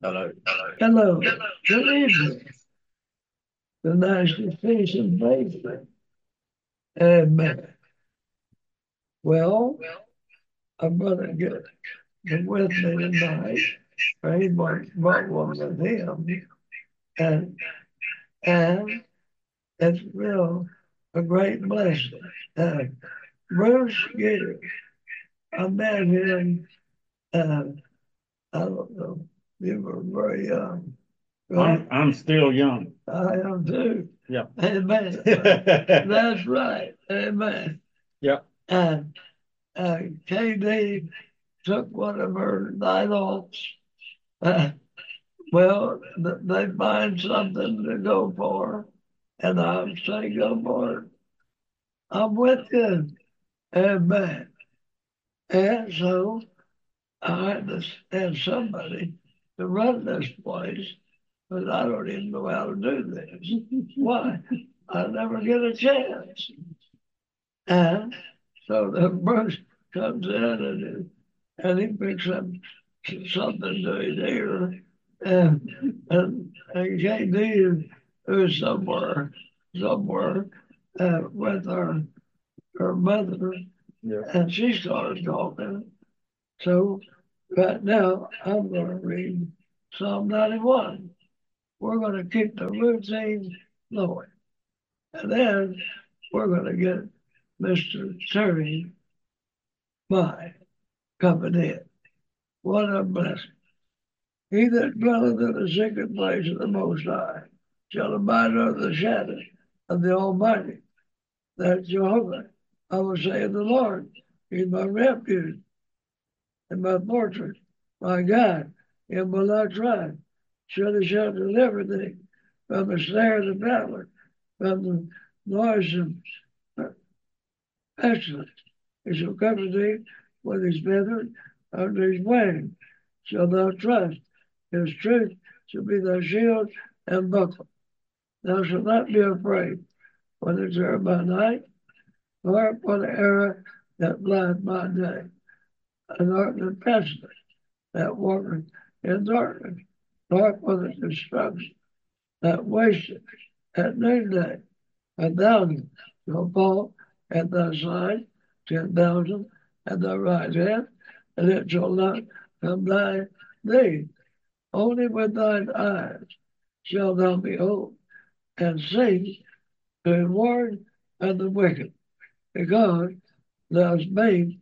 Hello. Hello. Good evening. The nice to see some faces. Amen. Well, I'm going to get him with me tonight. He brought one with him. And, and it's real a great blessing. Bruce Gibbs, I met him, uh, I don't know, you were very young, I'm right? I'm still young. I am too. Yeah. Amen. That's right. Amen. Yeah. And KD took one of her night offs. Uh, well, they find something to go for, and I say, go for it. I'm with you. Amen. And so I had to have somebody to run this place, but I don't even know how to do this. Why? I never get a chance. And so the Bruce comes in and he picks up something to his ear, and KD is somewhere with her mother, Yeah. and she started talking. So right now I'm going to read Psalm 91. We're going to keep the routine going, and then we're going to get Mr. Terry by coming in. What a blessing. He that dwelleth in the secret place of the Most High shall abide under the shadow of the Almighty. That's Jehovah. I will say of the Lord, He's my refuge and my fortress, my God, him will I trust. Surely shall deliver thee from the snare of the fowler, from the noisome pestilence. He shall cover thee with his feathers, under his wings shalt thou trust. His truth shall be thy shield and buckler. Thou shalt not be afraid, whether it's there by night, nor for the arrow that flieth by day, nor the pestilence that walketh in darkness, nor for the destruction that wasteth at noonday. 1,000 shall fall at thy side, 10,000 at thy right hand, and it shall not come nigh thee. Only with thine eyes shalt thou behold and see the reward of the wicked, because thou hast made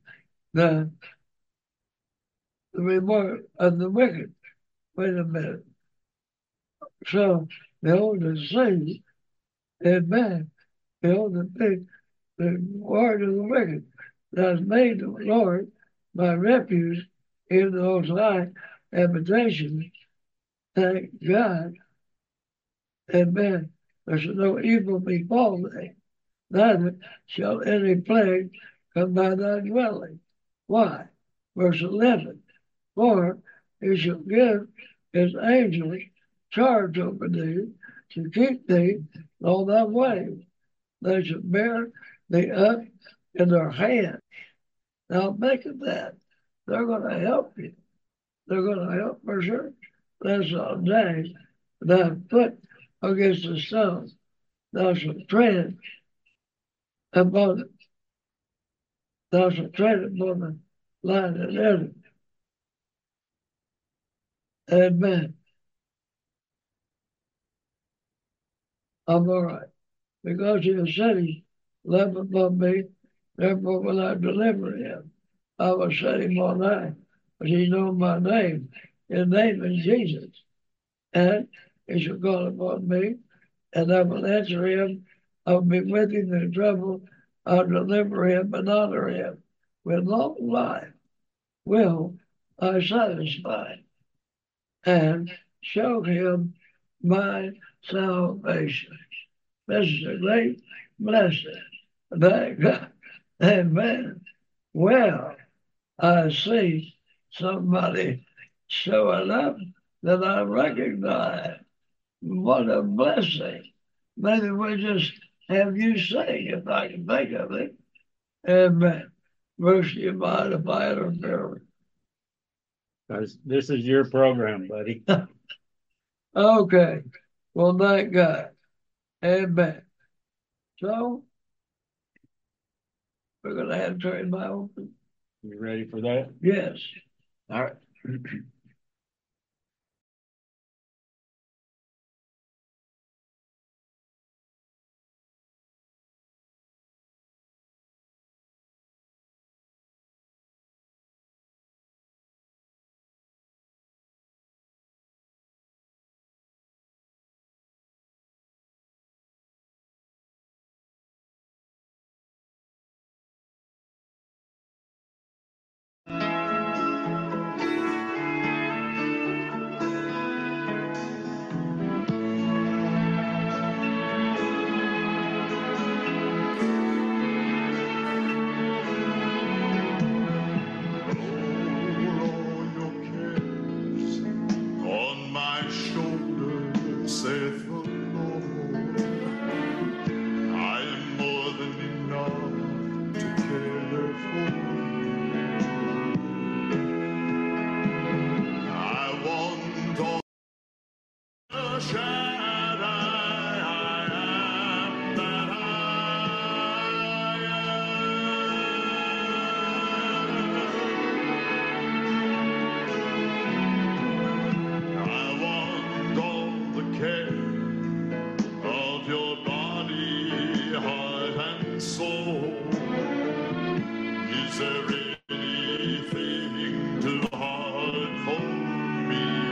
the reward of the wicked. Wait a minute. So behold the see, amen. Behold the reward of the wicked. Thou hast made the Lord my refuge, in the most high habitation. Thank God, amen. There shall no evil befall thee, neither shall any plague come by thy dwelling. Why? Verse 11. For he shall give his angels charge over thee to keep thee in all thy ways. They shall bear thee up in their hand. Now think of that. They're going to help you. They're going to help for sure. That's all day. Thy foot against the stone. Thou shalt tread upon it. Thou shalt tread upon the lion and adder. Amen. I'm all right. Because he has said he love above me, therefore will I deliver him. I will set him on high, but he knows my name. His name is Jesus. And he shall call upon me, and I will answer him. I will be with him in trouble. I'll deliver him and honor him. With long life will I satisfy and show him my salvation. This is a great blessing. Thank God. Amen. Well, I see somebody showing up that I recognize. What a blessing. Maybe we'll just have you sing if I can think of it. Amen. Verse, you mind if I interfere? This is your program, buddy. Okay. Well, thank God. Amen. So we're going to have to turn my open. You ready for that? Yes. All right. On my shoulders, saith the Lord, I am more than enough to care for you. I want all the Shaddai, I am that I am. I want all the care of your body, heart, and soul. Is there anything too hard for me?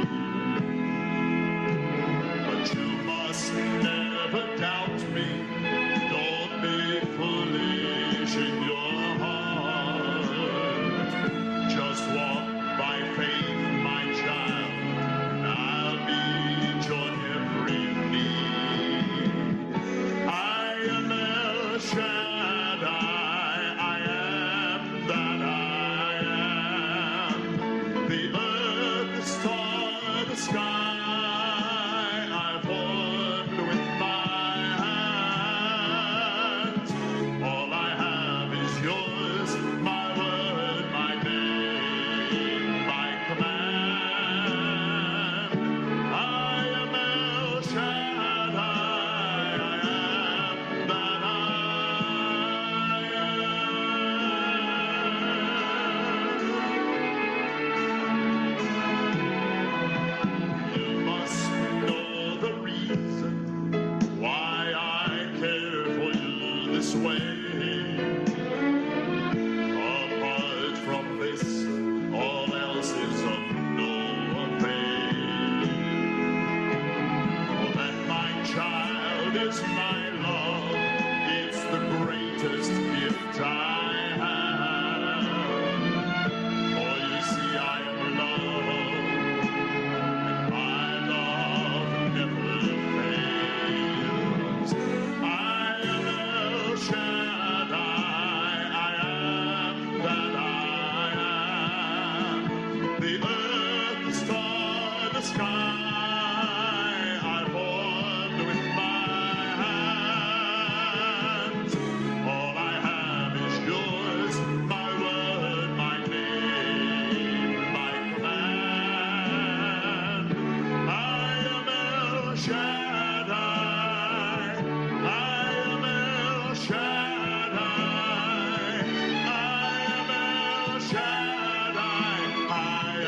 But you must never doubt me. Don't be foolish in your heart. Just walk by faith, my child, and I'll meet your every need. I am El Shaddai, I am that I am. The earth, the star, the sky, I formed with my hands. All I have is yours, my word, my name, my command. I am El Shaddai, I am that I am. You must know the reason why I care for you this way. Apart from this, all else is of no avail. That my child is my love, it's the greatest gift I have. For you see I am love, and my love never fails. I am El Shaddai, I am that I am. The earth, the star, the sky, I formed with my hands. All I have is yours, my word, my name, my command. I am El Shaddai, I am El Shaddai, I am El Shaddai, I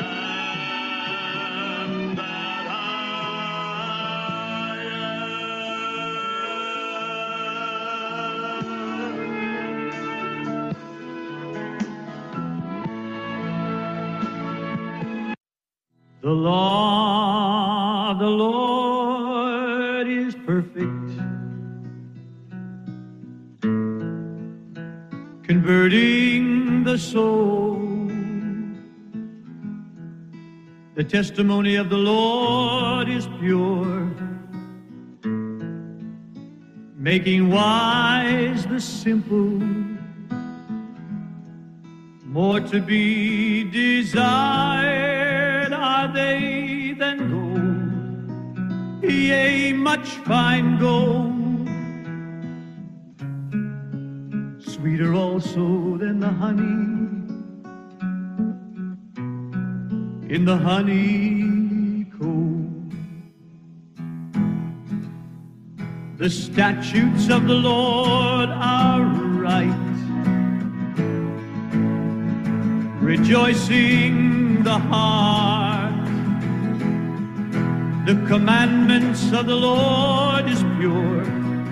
am that I am. The law of the Lord is perfect, converting the soul. The testimony of the Lord is pure, making wise the simple. More to be desired are they than gold, yea, much fine gold. Sweeter also than the honey in the honeycomb. The statutes of the Lord are right, rejoicing the heart. The commandments of the Lord is pure,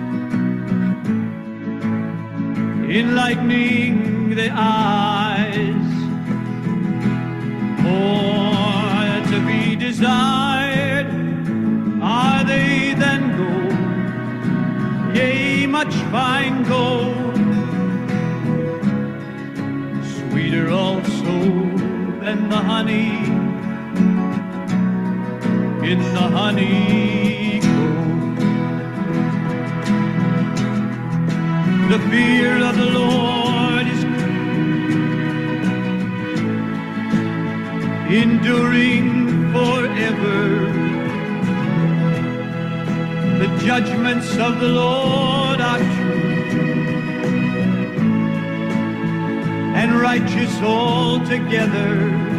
enlightening the eyes. More to be desired are they than gold, yea, much fine gold, sweeter also than the honey in the honeycomb. The fear of the Lord is enduring forever. The judgments of the Lord are true and righteous altogether.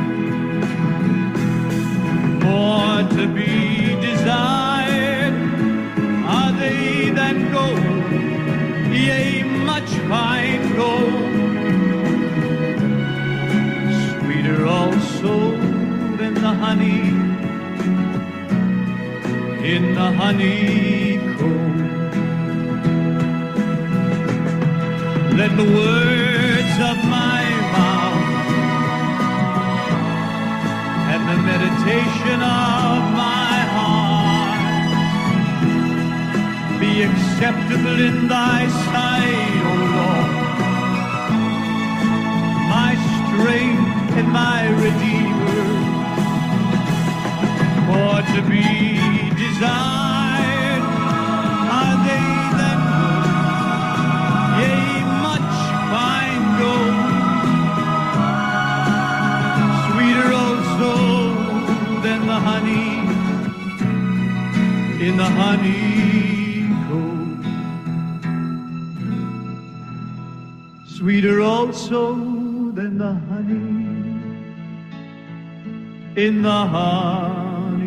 More to be desired are they than gold, yea, much fine gold, sweeter also than the honey in the honeycomb. Let the words of my mouth and the meditation of my heart be acceptable in thy sight, O Lord, my strength and my Redeemer. For to be desired are they than gold, yea, much fine gold, sweeter also than the honey in the honeycomb, sweeter also than the honey in the honeycomb.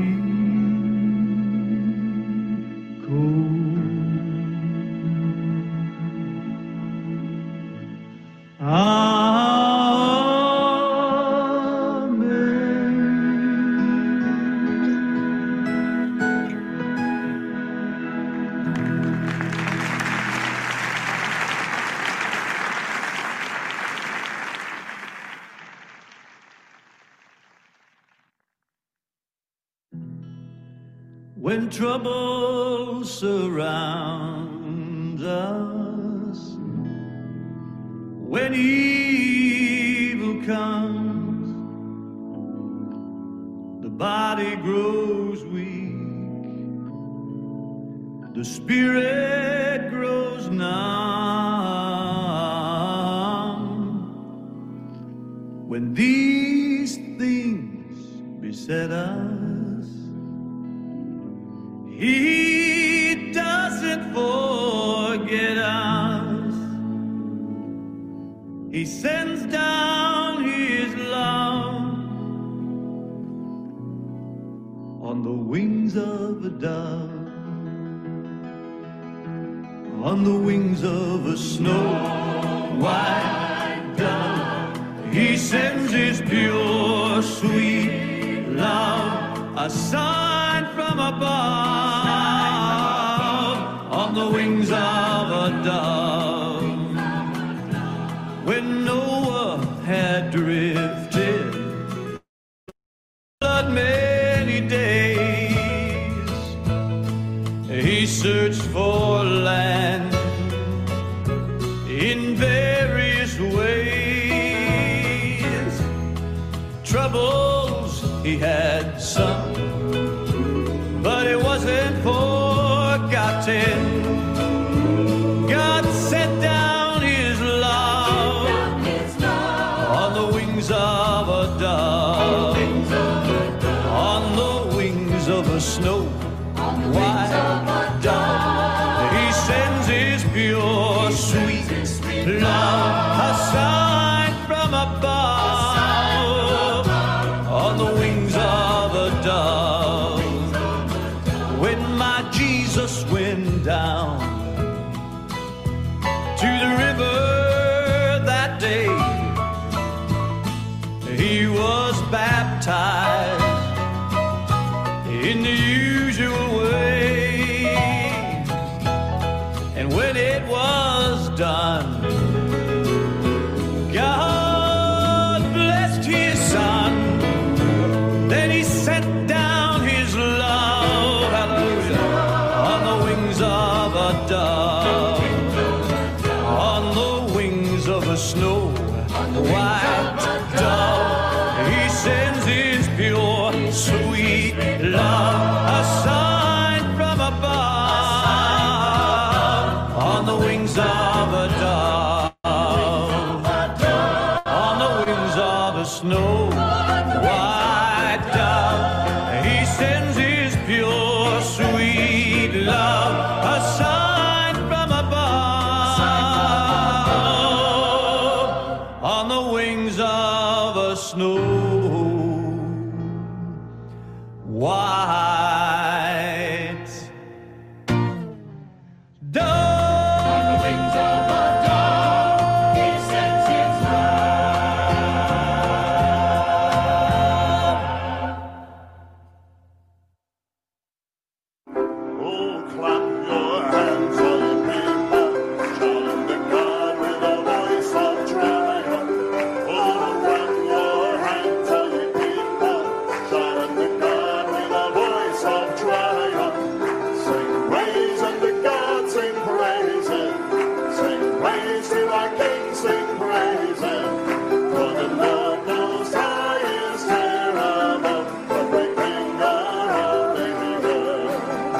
When trouble surrounds us, when evil comes, the body grows weak, the spirit grows numb. When these things beset us, He doesn't forget us. He sends down His love on the wings of a dove, on the wings of a snow white dove. He sends His pure, sweet love, a sign from above, on the wings of a dove. When Noah had drifted blood many days, he searched for land in various ways. Troubles he had some, but it wasn't forgotten. God sent down His love on the wings of a dove, on the wings of a snow white dove. He sends His pure, sweet love, a sign from above, on the wings in the usual way. And when it was done, God blessed his son. Then he set down his love, hallelujah, on the wings of a dove, on the wings of a snow white dove. He sends his pure, sweet love, a sign from above, on the wings of a dove, on the wings of a snow white dove. He sends his pure, sweet love, a sign from above, on the wings of a snow white dove. On the wings of a dove, he sends his Oh, clap your hands, all you people, shout unto God with a voice of triumph. Oh, clap your hands, all you people, shout unto God with a voice of triumph. Sing praise unto God, sing praises, sing praise to our King, sing praises. For the Lord Most High is terrible, the great King God of the earth.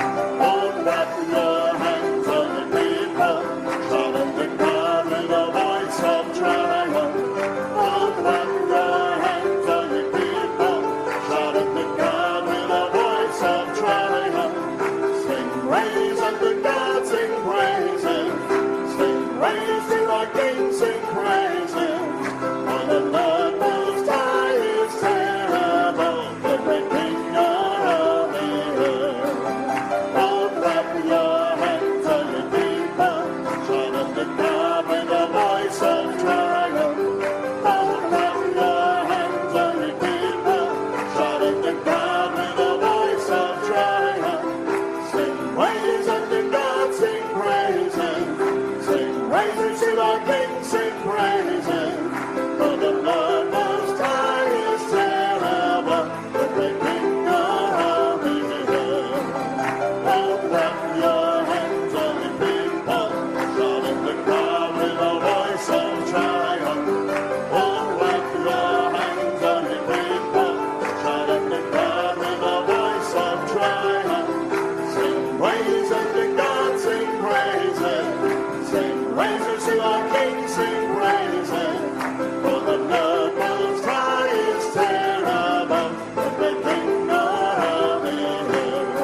Oh, clap your hands, all the people, shout unto God with a voice of triumph. Oh, clap your hands, all the people, shout unto God with a voice of triumph. Sing praise unto God, sing praises, sing praise to our King, sing praises. For the Lord Most High is terrible, the great King God of the earth. Oh, clap your hands, all you people, shout unto God with a voice of triumph. Oh, clap your hands, all you people, shout unto God with a voice of triumph. Sing praise unto God, sing praises, sing praises to our King, sing praises. For the Lord Most High is terrible, the great King God of the earth. Oh, clap your hands, all you people, shout unto God with a voice of triumph. Oh, clap your hands, all you people, shout unto God with a voice of triumph. Sing praise unto God, sing praises, sing praises to our King, sing praises. For the Lord Most High is terrible, the great King God of the earth.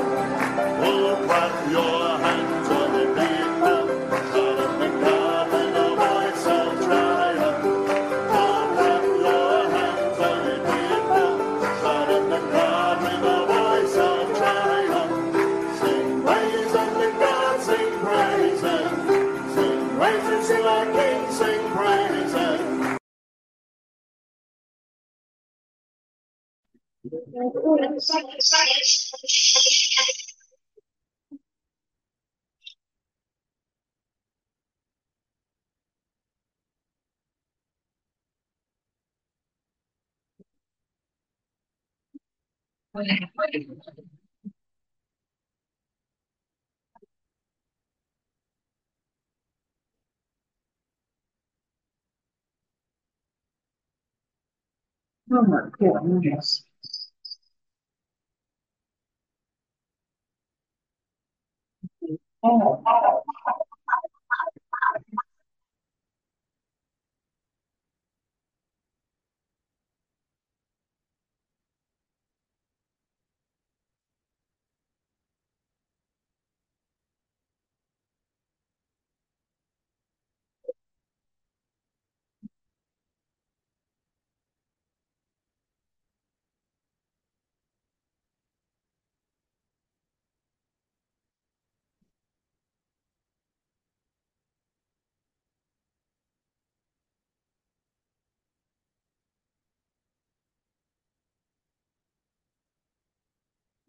Oh, clap your hands, all you people, shout unto God with a voice of triumph. Oh, clap your hands, all you people, shout unto God with a voice of triumph. Sing praise unto God, sing praises, sing praises to our King, sing praises. Oh my goodness. Oh,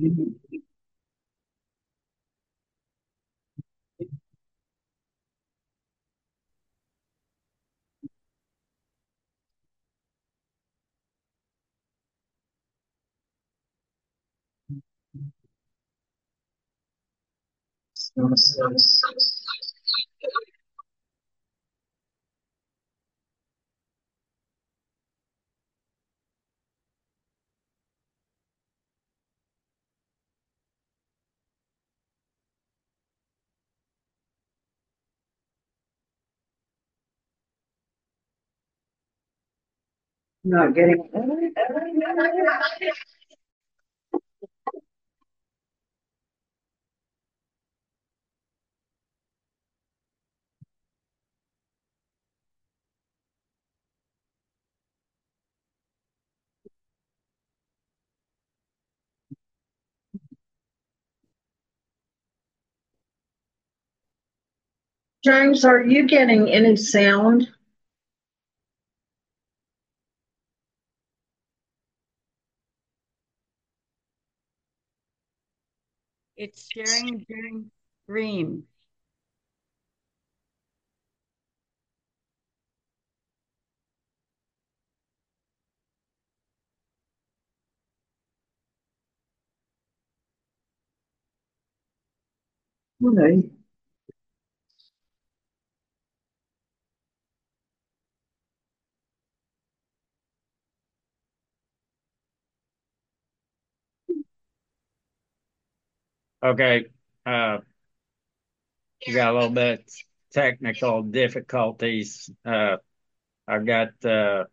Not getting. James, are you getting any sound? It's sharing during stream. No. Okay, we got a little bit technical difficulties. I've got,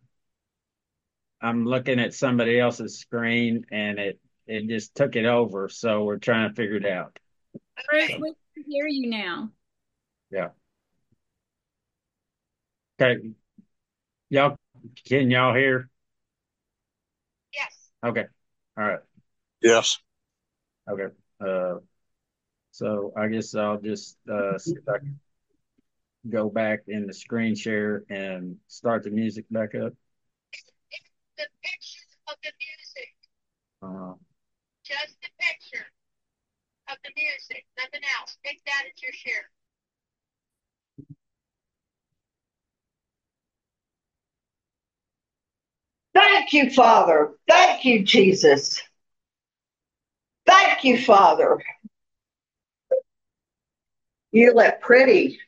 I'm looking at somebody else's screen and it just took it over. So we're trying to figure it out. Bruce, we can hear you now. Yeah. Okay. Can y'all hear? Yes. Okay. All right. Yes. Okay. So I guess I'll just see if I can go back in the screen share and start the music back up. It's the pictures of the music. Uh, Just the picture of the music. Nothing else. Take that as your share. Thank you, Father. Thank you, Jesus. Thank you, Father. You look pretty.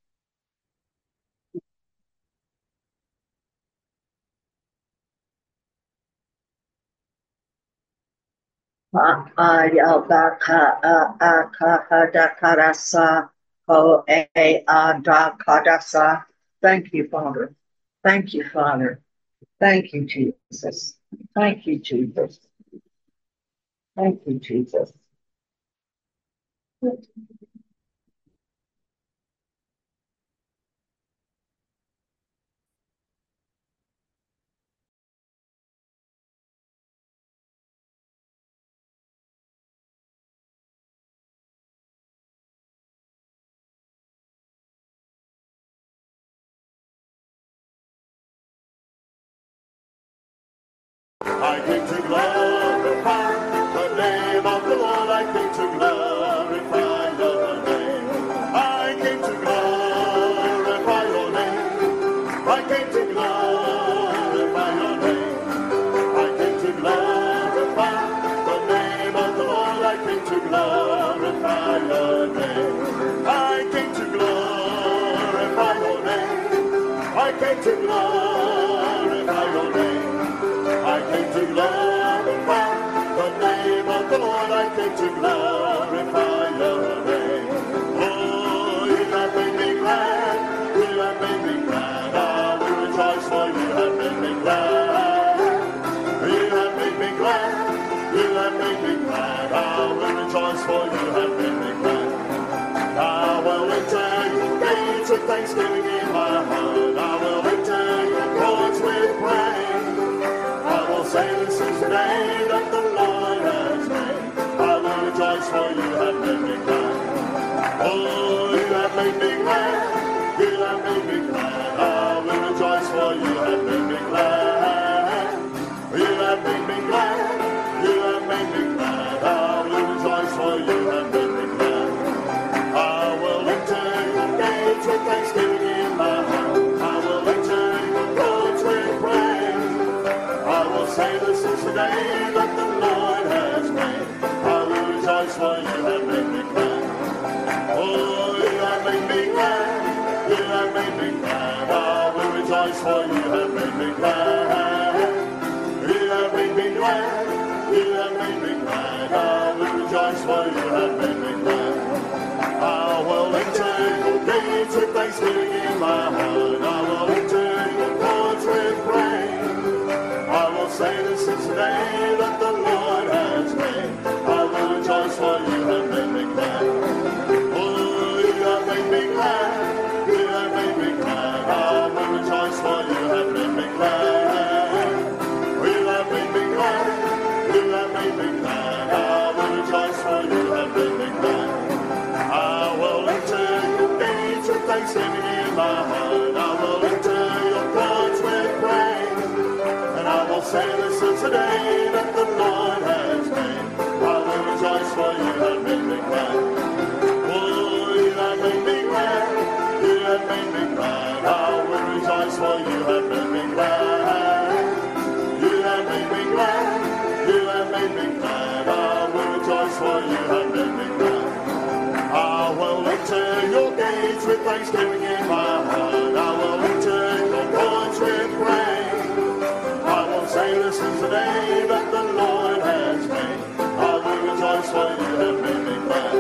Thank you, Father. Thank you, Father. Thank you, Jesus. Thank you, Jesus. Thank you, Jesus. I came to glorify the name of the Lord. I came to glorify your name. I came to glorify your name. I came to glorify your name. I came to glorify the name of the Lord. I came to glorify your name. I came to glorify your name. I came to glorify your name. I came to glorify the name of the Lord. I came to glorify your name. Oh, you have made me glad. You have made me glad. I will rejoice, for you have made me glad. You have made me glad. You have made me glad. I will rejoice, for you have made me glad. I will enter your gates with thanksgiving in my heart. I will enter your courts with praise. I will say this is the day that the Lord has made. I will rejoice, for you have made me glad. Oh, you have made me glad. You have made me glad. I will rejoice, for you have made me glad. You have made me glad. You have made me glad. rejoice, for you have made me glad. I will enter your gates with thanksgiving in my heart. I will enter your courts with praise. I will say this is the day that the Lord has made. I will rejoice, for you have made me glad. Oh, you have made me glad. You have made me glad. I will rejoice, for you have made me glad. You have made me glad. You have made me glad. I will rejoice, for you have made me glad. I will enter your gates with thanksgiving in my heart. I will enter your courts with praise. And I will say this is the day that the Lord has made. I will rejoice, for you have made me glad. Oh, you have made me glad. You have made me glad. I will rejoice, for you have made me glad. You have made me glad. You have made me glad. I will rejoice, for you have made me glad. I will enter your gates with thanksgiving in my heart. I will enter your courts with praise. I will say this is the day that the Lord has made. I will rejoice, for you have made me glad.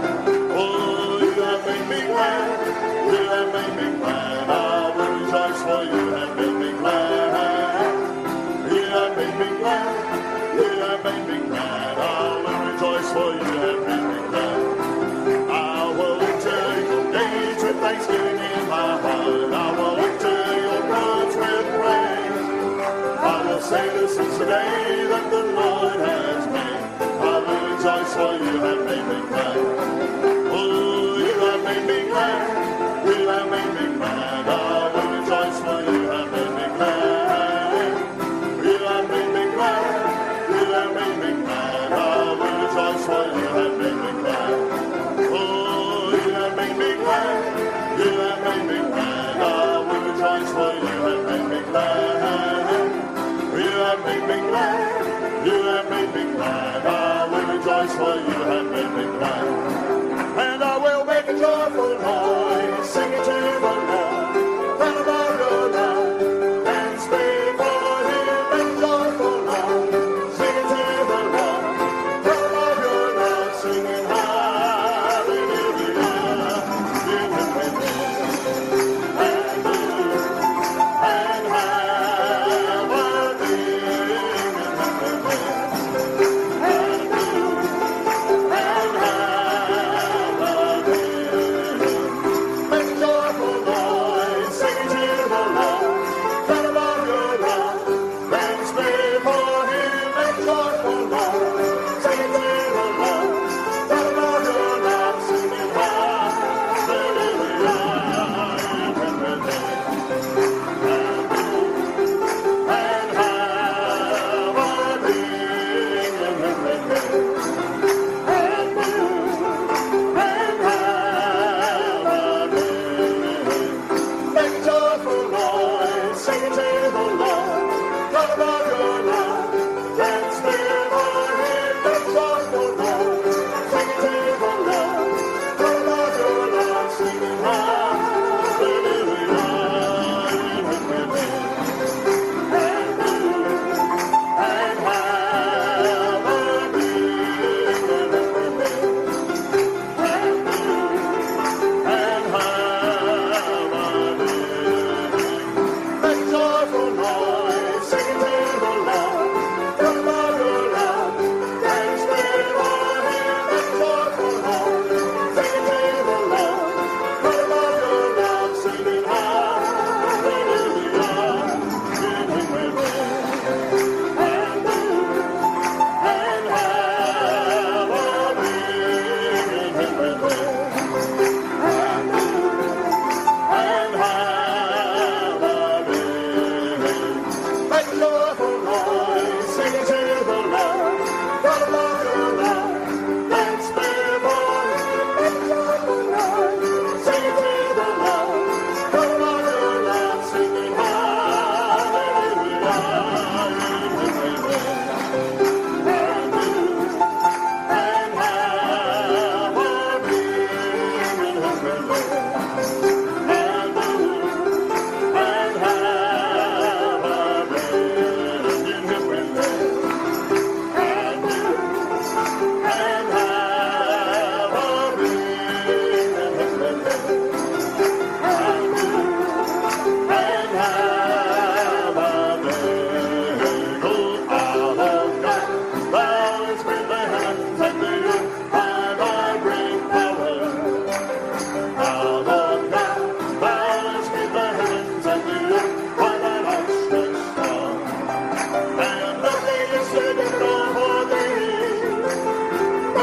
Oh, you have made me glad. You have made me glad. I will rejoice, for you have made me glad. You have made me glad. You have made me glad. I will rejoice, for you have made me glad. I will enter your gates with thanksgiving in my heart. I will enter your courts with praise. I will say this is the day that the Lord has made. I will rejoice, for you have made me glad. Oh, you have made me glad. You have made me glad. I will rejoice, for you have made me glad. You have made me glad. You have made me glad. I will rejoice, for you have made me glad. Oh, you have made me glad. You have made me glad. I will rejoice, for you have made me glad. You have made me glad. You have made me glad. I will rejoice, for you have made me glad. And I will make a joyful noise, sing it to the Lord, tell about your love, and speak for him in joyful noise, sing it to the Lord, tell about your love, sing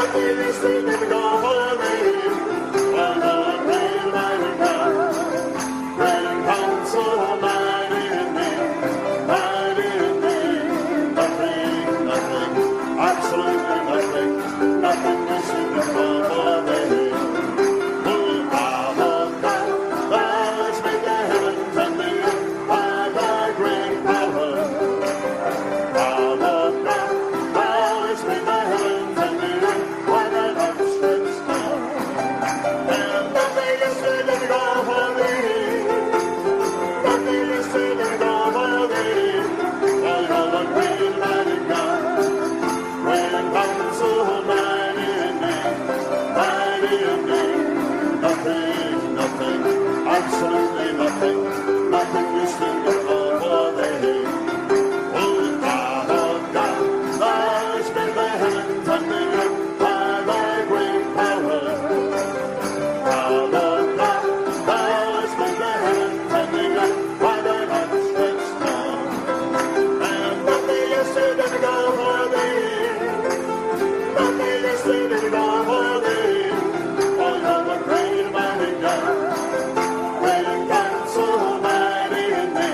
nothing is too difficult for thee. For the great mighty God, great and counsel, mighty indeed, mighty indeed. Nothing, absolutely nothing is too difficult for thee. Absolutely nothing is too difficult for thee. O God of God, thou hast made the heavens and the earth by thy great power. God of God, thou hast made the heavens and the earth by thine outstretched arm. And nothing is too difficult for thee. Nothing is too difficult for thee. For you're the great mighty God. Great and counsel, mighty in thee.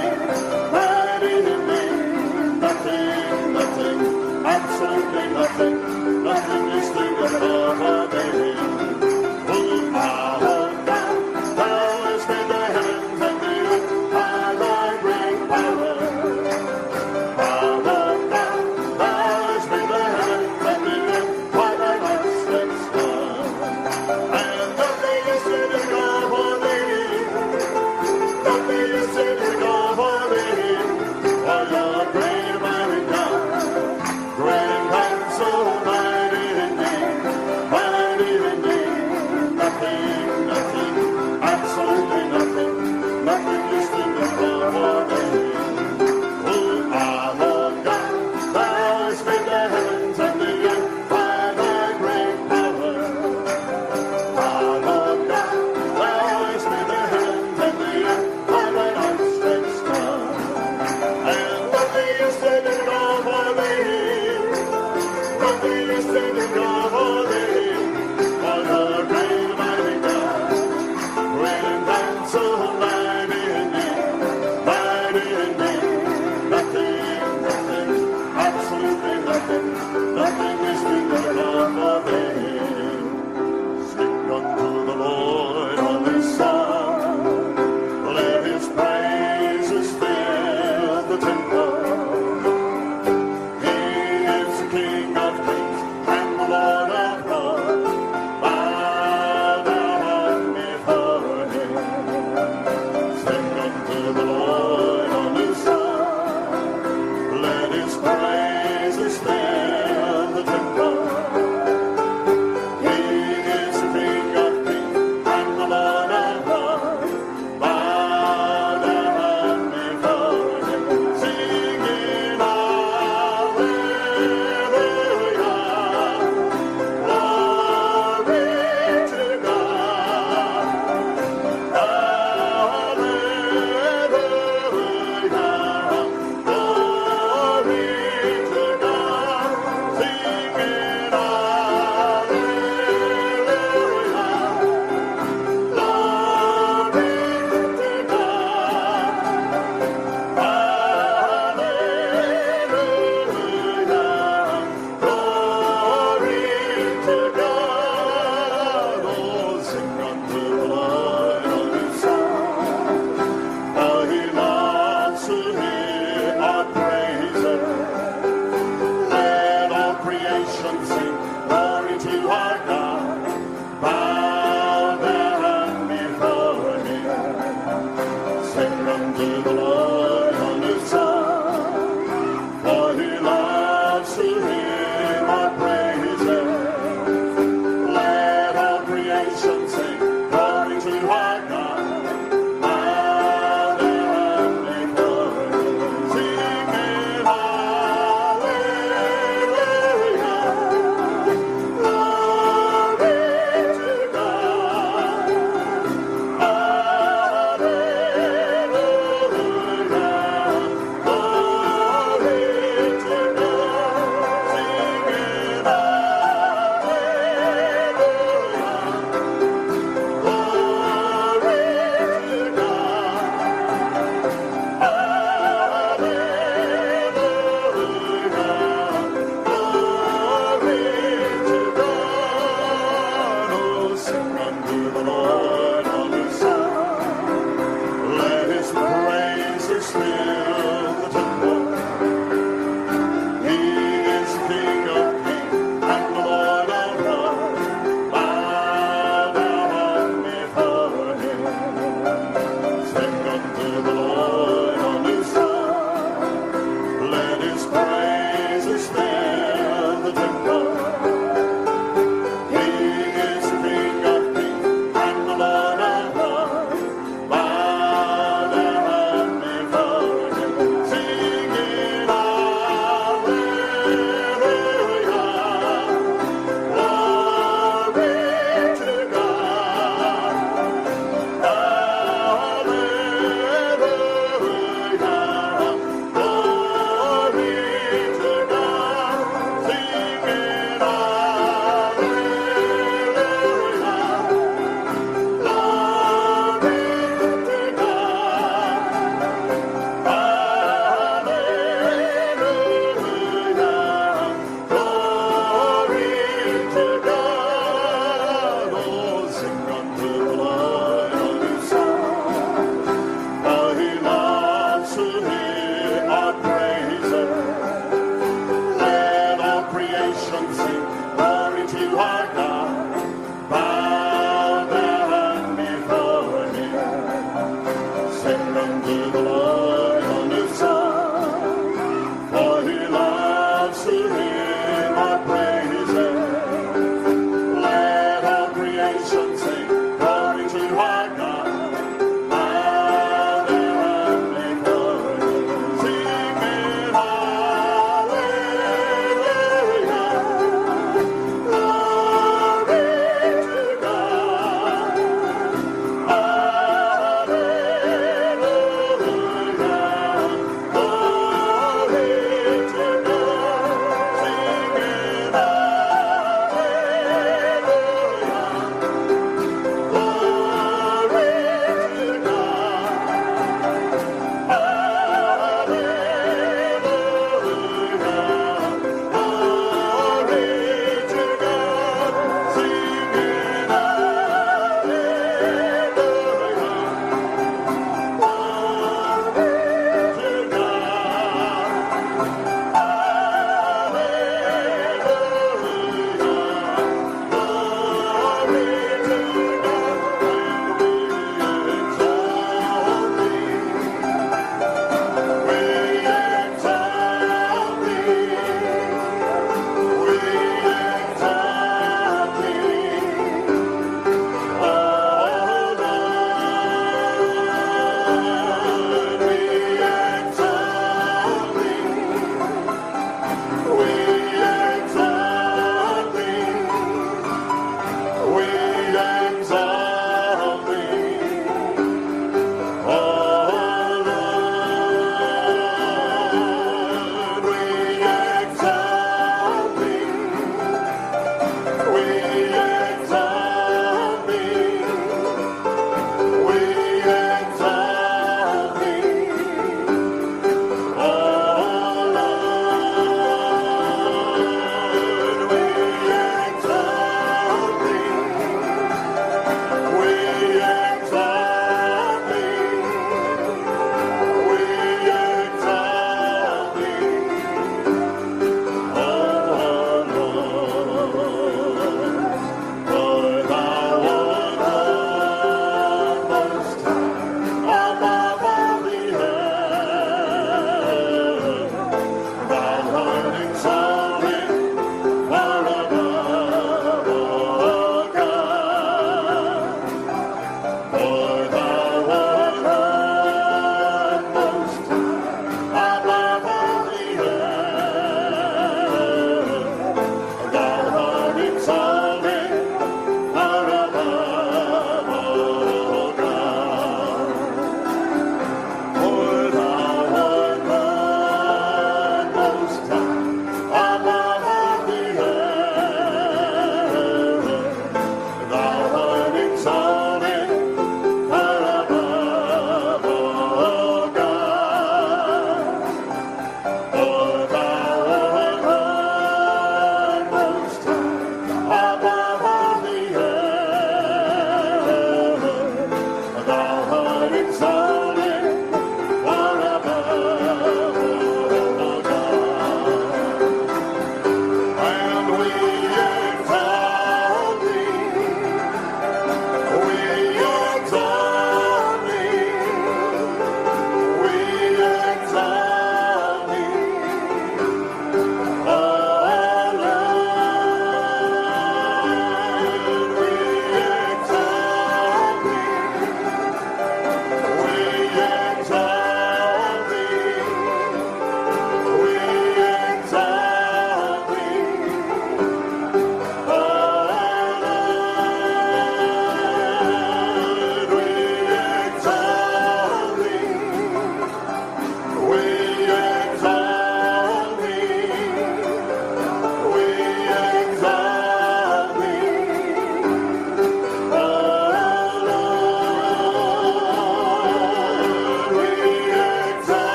Sing unto the Lord a new song. Let his praises fill the temple. He is King of kings and the Lord of lords. Bow down before him. Sing unto the Lord a new song. Let his praises fill the temple. He is King of kings and the Lord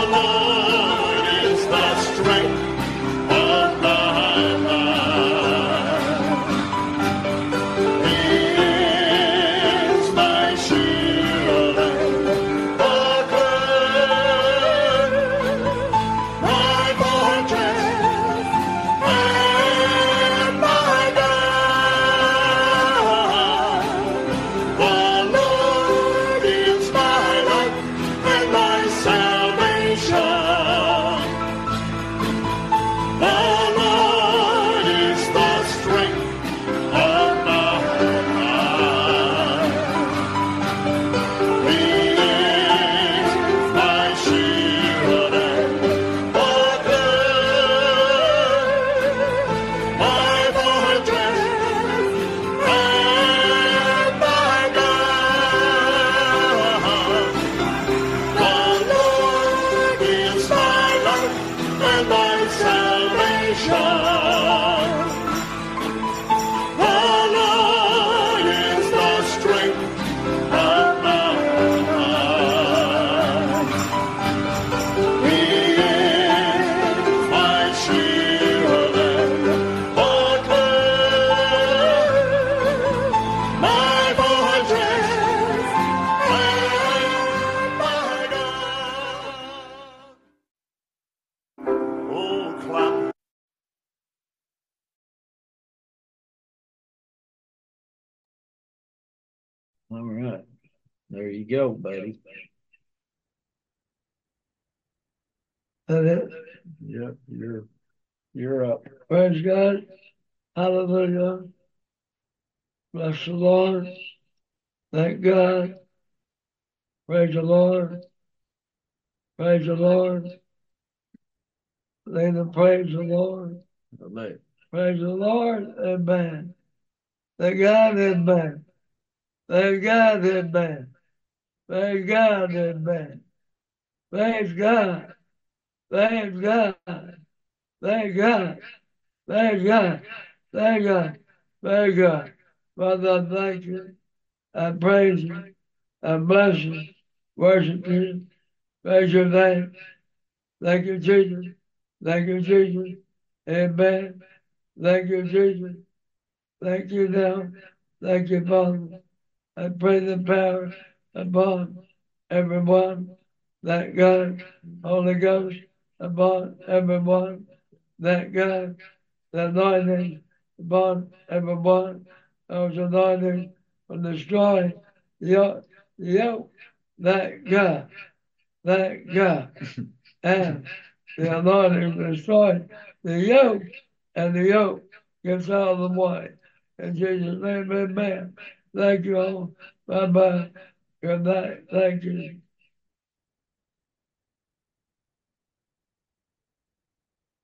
Lord is the strength of my life. He is my shield and buckler, my fortress and my God. The Lord is my light and my salvation. The Lord is the strength of my life. He is my shield and buckler, my fortress and my God. The Lord is my light and my salvation. The Lord is the strength of my life. He is my shield and buckler, my fortress and my God. Oh, clap. All right. There you go, buddy. That it. Yep, you're up. Praise God. Hallelujah. Bless the Lord. Thank God. Praise the Lord. Praise the Lord. They that praise the Lord. Amen. Praise the Lord. Amen. Thank God. Amen. Thank God. Amen. Thank God. Amen. Praise God. Thank God. Thank God. Thank God. Thank God. Thank God. Father, I thank you. I praise you. I bless you. Worship you. Praise your name. Thank you, Jesus. Thank you, Jesus. Amen. Thank you, Jesus. Thank you now. Thank you, Father. I pray the power upon everyone. Thank God, Holy Ghost, upon everyone. Thank God, the anointing upon everyone. Those anointing will destroy the yoke. Thank God. Thank God. And the anointing will destroy the yoke, and the yoke gets out of the way. In Jesus' name, amen. Thank you all. Bye bye. Good night. Thank you.